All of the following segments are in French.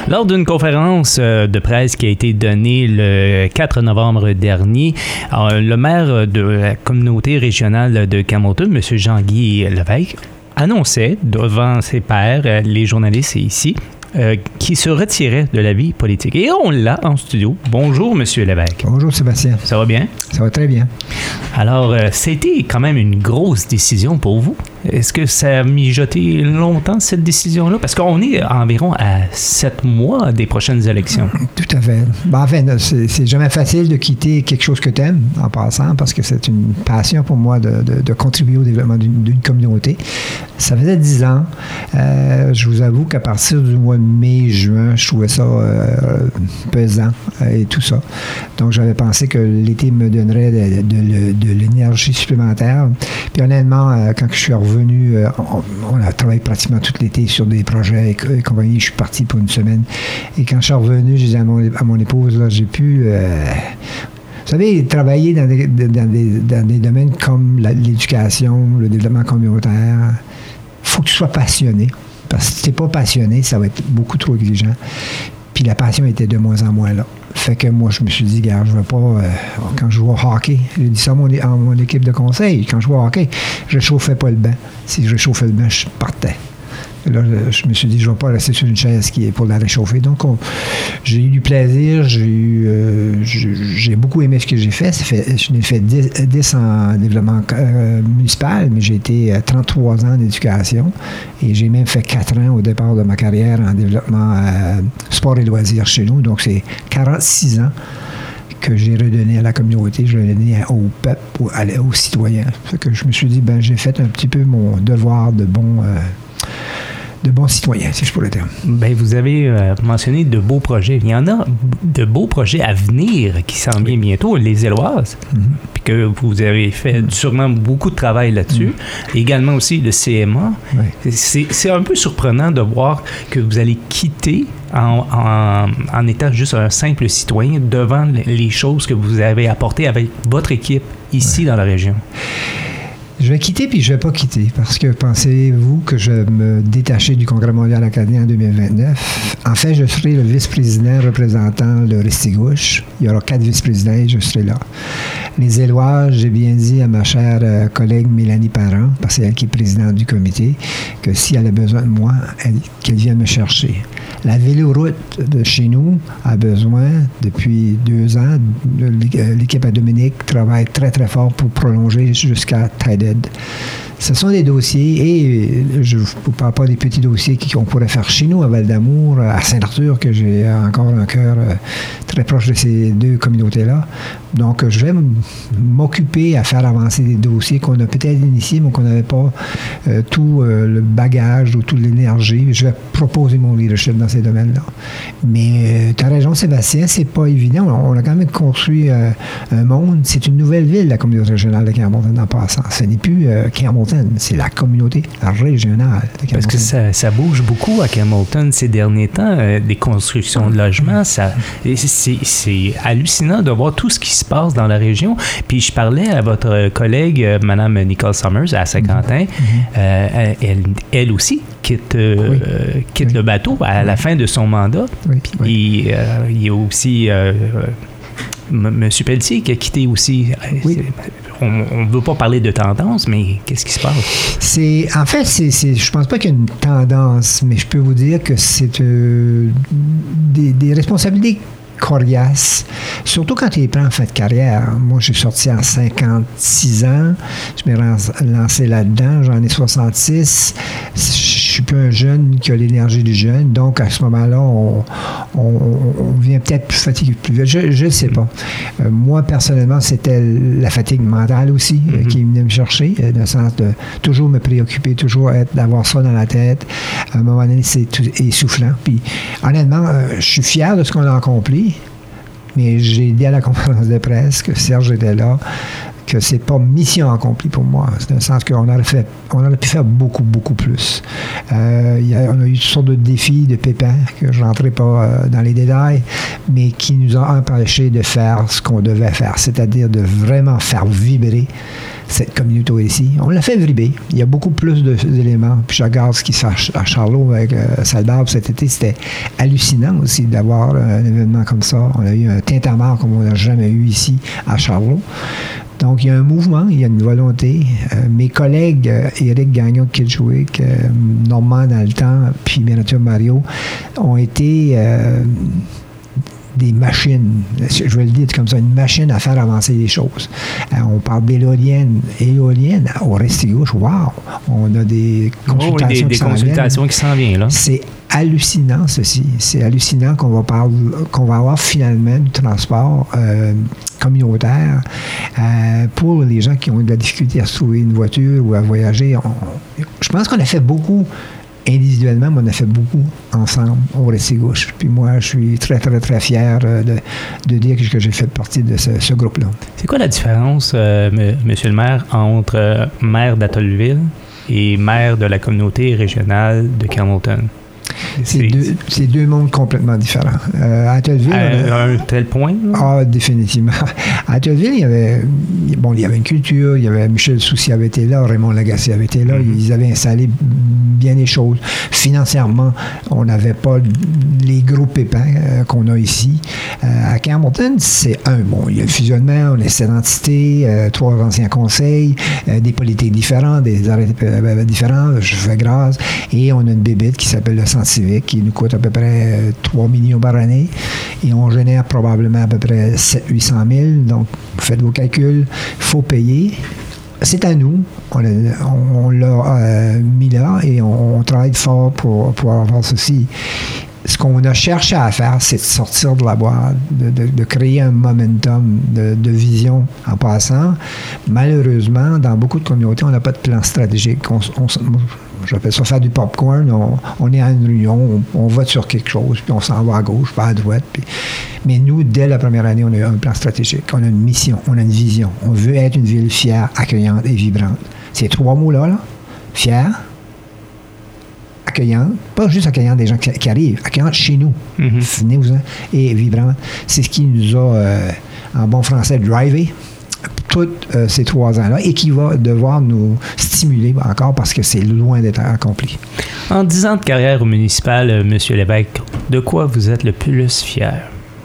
Lors d'une conférence de presse qui a été donnée le 4 novembre dernier, le maire de la communauté régionale de Campbellton, M. Jean-Guy Lévesque, annonçait devant ses pairs, les journalistes ici, qui se retirait de la vie politique. Et on l'a en studio. Bonjour, M. Lévesque. Bonjour, Sébastien. Ça va bien? Ça va très bien. Alors, c'était quand même une grosse décision pour vous. Est-ce que ça a mijoté longtemps, cette décision-là? Parce qu'on est environ à 7 mois des prochaines élections. Tout à fait. C'est jamais facile de quitter quelque chose que tu aimes, en passant, parce que c'est une passion pour moi de contribuer au développement d'une communauté. Ça faisait 10 ans. Je vous avoue qu'à partir du mois de mai, juin, je trouvais ça pesant et tout ça. Donc, j'avais pensé que l'été me donnerait de l'énergie supplémentaire. Puis honnêtement, quand je suis revenu, on a travaillé pratiquement tout l'été sur des projets et compagnie. Je suis parti pour une semaine. Et quand je suis revenu, je disais à mon épouse, là, j'ai pu... Vous savez, travailler dans des domaines comme l'éducation, le développement communautaire, il faut que tu sois passionné. Parce que si tu n'es pas passionné, ça va être beaucoup trop exigeant. Puis la passion était de moins en moins là. Fait que moi, je me suis dit, regarde, je ne veux pas... quand je joue au hockey, j'ai dit ça à mon équipe de conseil, quand je joue au hockey, je ne chauffais pas le banc. Si je chauffais le banc, je partais. Et là, je me suis dit, je ne vais pas rester sur une chaise qui est pour la réchauffer. Donc, j'ai eu du plaisir, j'ai beaucoup aimé ce que j'ai fait. Je n'ai fait 10 en développement municipal, mais j'ai été 33 ans en éducation et j'ai même fait 4 ans au départ de ma carrière en développement sport et loisirs chez nous. Donc, c'est 46 ans que j'ai redonné à la communauté, je l'ai donné au peuple, aux citoyens. Fait que je me suis dit, j'ai fait un petit peu mon devoir de bons citoyens, si je pourrais dire. Vous avez mentionné de beaux projets. Il y en a de beaux projets à venir qui s'en viennent bientôt, les Éloises, puis que vous avez fait sûrement beaucoup de travail là-dessus. Également aussi le CMA. Oui. C'est un peu surprenant de voir que vous allez quitter en étant juste un simple citoyen devant les choses que vous avez apportées avec votre équipe ici dans la région. Je vais quitter puis je ne vais pas quitter parce que pensez-vous que je vais me détacher du Congrès mondial acadien en 2029? En fait, je serai le vice-président représentant le Restigouche. Il y aura 4 vice-présidents et je serai là. Les Éloises, j'ai bien dit à ma chère collègue Mélanie Parent, parce que c'est elle qui est présidente du comité, que si elle a besoin de moi, qu'elle vienne me chercher. La véloroute de chez nous a besoin, depuis 2 ans, l'équipe à Dominique travaille très, très fort pour prolonger jusqu'à Tided. Ce sont des dossiers, et je ne vous parle pas des petits dossiers qu'on pourrait faire chez nous, à Val-d'Amour, à Saint-Arthur, que j'ai encore un cœur très proche de ces 2 communautés-là. Donc, je vais m'occuper à faire avancer des dossiers qu'on a peut-être initiés, mais qu'on n'avait pas tout le bagage ou toute l'énergie. Je vais proposer mon leadership dans ces domaines-là. Mais tu as raison, Sébastien, c'est pas évident. On a quand même construit un monde. C'est une nouvelle ville, la communauté régionale de Campbellton, en passant. Ce n'est plus Campbellton, c'est la communauté régionale de Campbellton. Parce que ça bouge beaucoup à Campbellton ces derniers temps, des constructions de logements. C'est hallucinant de voir tout ce qui se passe dans la région. Puis je parlais à votre collègue, Mme Nicole Summers, à Saint-Quentin. Elle aussi quitte le bateau à la fin de son mandat. Puis il y a aussi M. Pelletier qui a quitté aussi. On ne veut pas parler de tendance, mais qu'est-ce qui se passe? Je pense pas qu'il y a une tendance, mais je peux vous dire que c'est des responsabilités coriaces, surtout quand tu les prends en fin de carrière. Moi, j'ai sorti à 56 ans, je m'ai lancé là-dedans, j'en ai 66. Je suis plus un jeune qui a l'énergie du jeune, donc à ce moment-là, on vient peut-être plus fatigué plus vite. Je ne sais pas. Moi, personnellement, c'était la fatigue mentale aussi qui venait me chercher, dans le sens de toujours me préoccuper, toujours d'avoir ça dans la tête. À un moment donné, c'est essoufflant. Puis, honnêtement, je suis fier de ce qu'on a accompli. Mais j'ai dit à la conférence de presse que Serge était là, que c'est pas mission accomplie pour moi. C'est dans le sens qu'on aurait pu faire beaucoup, beaucoup plus. On a eu toutes sortes de défis, de pépins, que je rentrerai pas dans les détails, mais qui nous ont empêchés de faire ce qu'on devait faire, c'est-à-dire de vraiment faire vibrer cette communauté ici. On l'a fait vibrer. Il y a beaucoup plus d'éléments. Puis je regarde ce qui se fait à Charlot avec Salbarbe cet été. C'était hallucinant aussi d'avoir un événement comme ça. On a eu un tintamarre comme on n'a jamais eu ici à Charlot. Donc, il y a un mouvement, il y a une volonté. Mes collègues, Éric Gagnon de Kitchwick, Normand dans le temps, puis bien sûr Mario, ont été des machines, je vais le dire comme ça, une machine à faire avancer les choses. On parle d'éoliennes au Restigouche, wow! On a des consultations qui s'en viennent, là. C'est hallucinant, ceci. C'est hallucinant qu'on va avoir finalement du transport communautaire pour les gens qui ont de la difficulté à se trouver une voiture ou à voyager. Je pense qu'on a fait beaucoup individuellement, mais on a fait beaucoup ensemble au Restigouche. Puis moi, je suis très, très, très fier de dire que j'ai fait partie de ce groupe-là. C'est quoi la différence, Monsieur le maire, entre maire d'Atollville et maire de la communauté régionale de Carleton? C'est deux mondes complètement différents. À Atollville... À un tel point? Là? Ah, définitivement. À Atollville, il y avait une culture, il y avait Michel Soucy avait été là, Raymond Lagacé avait été là, ils avaient installé bien les choses. Financièrement, on n'avait pas les gros pépins qu'on a ici. À Carleton, c'est il y a le fusionnement, on a cette entité, 3 anciens conseils, des politiques différentes, des arrêtés différents, je fais grâce, et on a une bébête qui s'appelle le Centre civique qui nous coûte à peu près 3 millions par année et on génère probablement à peu près 700-800 000. Donc, faites vos calculs, il faut payer. C'est à nous. On l'a mis là et on travaille fort pour avoir ceci. Ce qu'on a cherché à faire, c'est de sortir de la boîte, de créer un momentum de vision en passant. Malheureusement, dans beaucoup de communautés, on n'a pas de plan stratégique. J'appelle ça faire du popcorn. On est à une réunion, on vote sur quelque chose, puis on s'en va à gauche, pas à droite. Mais nous, dès la première année, on a eu un plan stratégique. On a une mission, on a une vision. On veut être une ville fière, accueillante et vibrante. Ces 3 mots-là, fière, accueillante, pas juste accueillante des gens qui arrivent, accueillante chez nous. Venez-vous-en. Et vibrante. C'est ce qui nous a, en bon français, drivé tous ces 3 ans-là et qui va devoir nous stimuler encore parce que c'est loin d'être accompli. En 10 ans de carrière municipale, M. Lévesque, de quoi vous êtes le plus fier?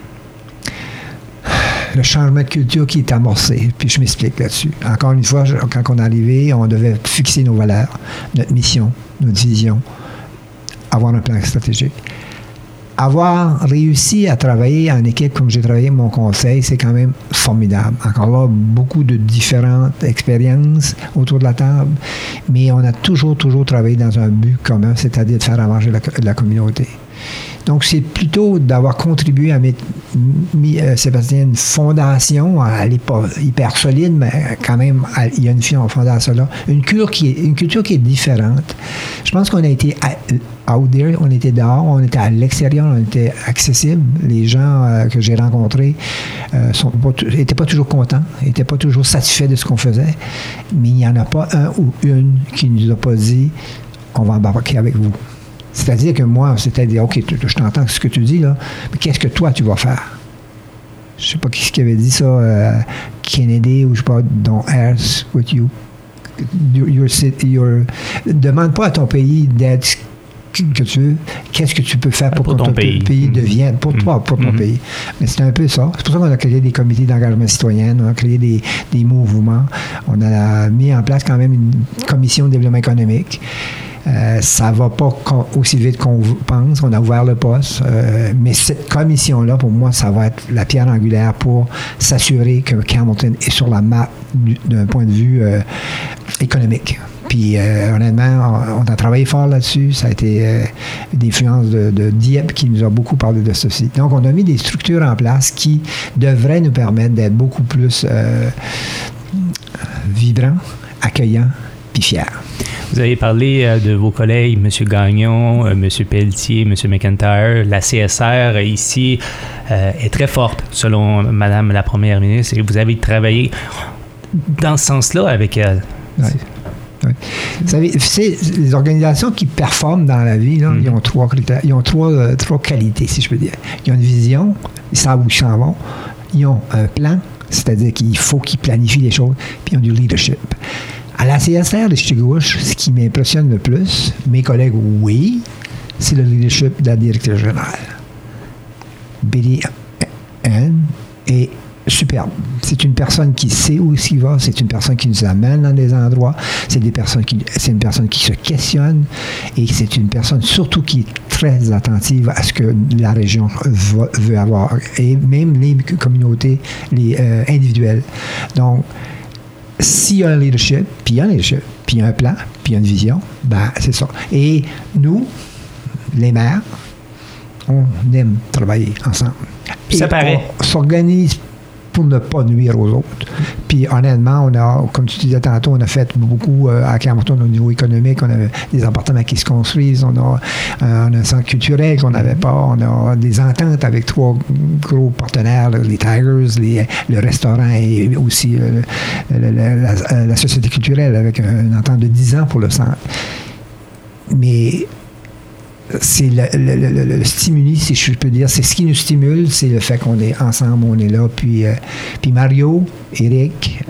Le changement de culture qui est amorcé, puis je m'explique là-dessus. Encore une fois, quand on est arrivé, on devait fixer nos valeurs, notre mission, notre vision, avoir un plan stratégique. Avoir réussi à travailler en équipe comme j'ai travaillé mon conseil, c'est quand même formidable. Encore là, beaucoup de différentes expériences autour de la table, mais on a toujours travaillé dans un but commun, c'est-à-dire de faire avancer la communauté. Donc, c'est plutôt d'avoir contribué à mettre, Sébastien, une fondation. Elle n'est pas hyper solide, mais quand même, il y a une fondation là. Une culture qui est différente. Je pense qu'on a été out there, on était dehors, on était à l'extérieur, on était accessible. Les gens que j'ai rencontrés n'étaient pas toujours contents, n'étaient pas toujours satisfaits de ce qu'on faisait, mais il n'y en a pas un ou une qui ne nous a pas dit « on va embarquer avec vous ». C'est-à-dire que moi, c'était dire, OK, je t'entends ce que tu dis, là, mais qu'est-ce que toi, tu vas faire? Je ne sais pas qui avait dit ça, Kennedy, ou je ne sais pas, don't ask what you... demande pas à ton pays d'aide que tu veux, qu'est-ce que tu peux faire pour que ton pays devienne, pour toi, pour ton pays. Mais c'est un peu ça. C'est pour ça qu'on a créé des comités d'engagement citoyen, on a créé des mouvements, on a mis en place quand même une commission de développement économique. Ça ne va pas aussi vite qu'on pense. On a ouvert le poste. Mais cette commission-là, pour moi, ça va être la pierre angulaire pour s'assurer que Carleton est sur la map d'un point de vue économique. Puis, honnêtement, on a travaillé fort là-dessus. Ça a été une influence de Dieppe qui nous a beaucoup parlé de ceci. Donc, on a mis des structures en place qui devraient nous permettre d'être beaucoup plus vibrants, accueillants, puis fiers. Vous avez parlé de vos collègues, M. Gagnon, M. Pelletier, M. McIntyre. La CSR ici est très forte, selon Mme la Première ministre. Et vous avez travaillé dans ce sens-là, avec elle. Ouais. Oui. Vous savez, les organisations qui performent dans la vie, là, ils ont trois critères, ils ont trois qualités, si je peux dire. Ils ont une vision, ils savent où ils s'en vont. Ils ont un plan, c'est-à-dire qu'il faut qu'ils planifient les choses, puis ils ont du leadership. À la CSR de Ch'tigouche, ce qui m'impressionne le plus, mes collègues, oui, c'est le leadership de la directrice générale. Billy Ann est superbe. C'est une personne qui sait où il va, c'est une personne qui nous amène dans des endroits, c'est une personne qui se questionne et c'est une personne surtout qui est très attentive à ce que la région veut avoir et même les communautés individuelles. Donc, s'il y a un leadership, puis il y a un leadership, puis il y a un plan, puis il y a une vision, ben c'est ça. Et nous, les maires, on aime travailler ensemble. Puis ça paraît. On s'organise pour ne pas nuire aux autres. Puis honnêtement, on a, comme tu disais tantôt, on a fait beaucoup à Camerton au niveau économique. On a des appartements qui se construisent, on a un centre culturel qu'on n'avait pas, on a des ententes avec 3 gros partenaires, les Tigers, le restaurant et aussi la société culturelle avec une entente de 10 ans pour le centre. Mais c'est le stimuli, si je peux dire. C'est ce qui nous stimule, c'est le fait qu'on est ensemble, on est là. Puis Mario, Eric,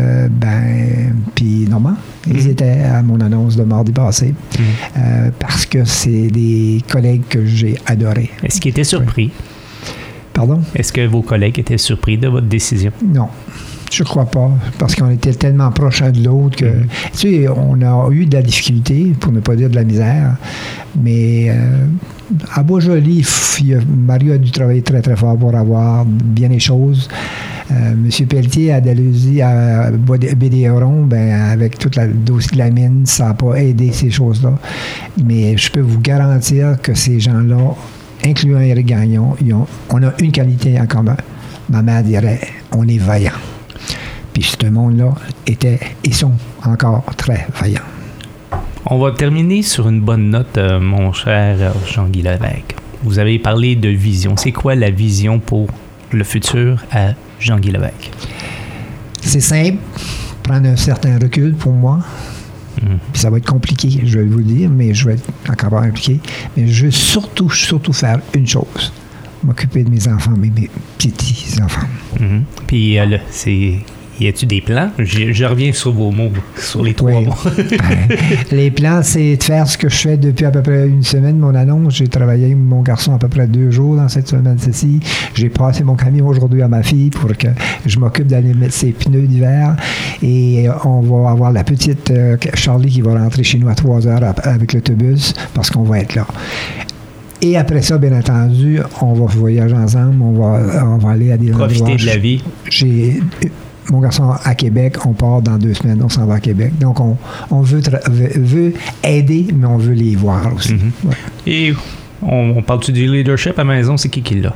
puis Normand, ils étaient à mon annonce de mardi passé parce que c'est des collègues que j'ai adorés. Est-ce qu'ils étaient surpris? Pardon? Est-ce que vos collègues étaient surpris de votre décision? Non. Je crois pas, parce qu'on était tellement proches un de l'autre que, tu sais, on a eu de la difficulté, pour ne pas dire de la misère, mais à Bois-Joli, Mario a dû travailler très, très fort pour avoir bien les choses. M. Pelletier à Dalhousie, à Bédéron, avec tout le dossier de la mine, ça n'a pas aidé ces choses-là. Mais je peux vous garantir que ces gens-là, incluant Éric Gagnon, on a une qualité en commun. Ma mère dirait, on est vaillant. Puis ce monde-là étaient et sont encore très vaillants. On va terminer sur une bonne note, mon cher Jean-Guy Lévesque. Vous avez parlé de vision. C'est quoi la vision pour le futur à Jean-Guy Lévesque? C'est simple. Prendre un certain recul pour moi. Puis ça va être compliqué, je vais vous le dire, mais je vais être encore impliqué. Mais je veux surtout faire une chose. M'occuper de mes enfants, mes petits-enfants. Puis y a-tu des plans? Je reviens sur vos mots, sur les 3 mots. Les plans, c'est de faire ce que je fais depuis à peu près une semaine, mon annonce. J'ai travaillé avec mon garçon à peu près 2 jours dans cette semaine-ci. J'ai passé mon camion aujourd'hui à ma fille pour que je m'occupe d'aller mettre ses pneus d'hiver. Et on va avoir la petite Charlie qui va rentrer chez nous à 3 heures avec l'autobus parce qu'on va être là. Et après ça, bien entendu, on va voyager ensemble, on va aller à des endroits. Profiter de la vie. J'ai mon garçon à Québec, on part dans 2 semaines, on s'en va à Québec. Donc, on veut aider, mais on veut les voir aussi. Ouais. Et on parle-tu du leadership à la maison? C'est qui l'a?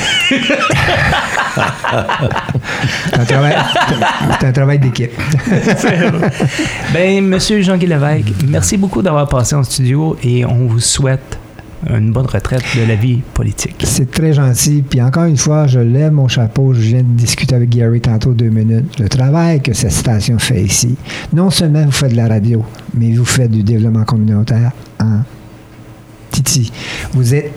C'est un travail d'équipe. Monsieur Jean-Guy Lévesque, merci beaucoup d'avoir passé en studio et on vous souhaite une bonne retraite de la vie politique. C'est très gentil. Puis encore une fois, je lève mon chapeau. Je viens de discuter avec Gary tantôt 2 minutes. Le travail que cette station fait ici, non seulement vous faites de la radio, mais vous faites du développement communautaire en Titi. Vous êtes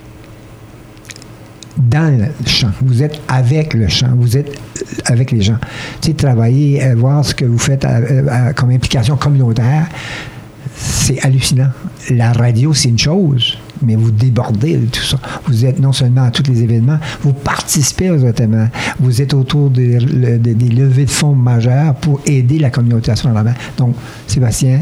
dans le champ. Vous êtes avec le champ. Vous êtes avec les gens. Tu sais, travailler, voir ce que vous faites comme implication communautaire, c'est hallucinant. La radio, c'est une chose, mais vous débordez de tout ça. Vous êtes non seulement à tous les événements, vous participez aux événements. Vous êtes autour des levées de fonds majeures pour aider la communauté à se prendre en main. Donc, Sébastien,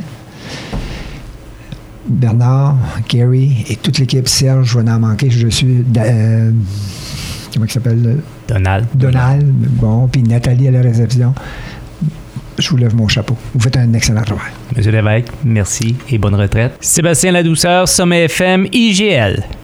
Bernard, Gary et toute l'équipe, Serge, je vais en manquer. Je suis... comment il s'appelle? Donald. Bon, puis Nathalie à la réception. Je vous lève mon chapeau. Vous faites un excellent travail. Monsieur Lévesque, merci et bonne retraite. Sébastien Ladouceur, Sommet FM, IGL.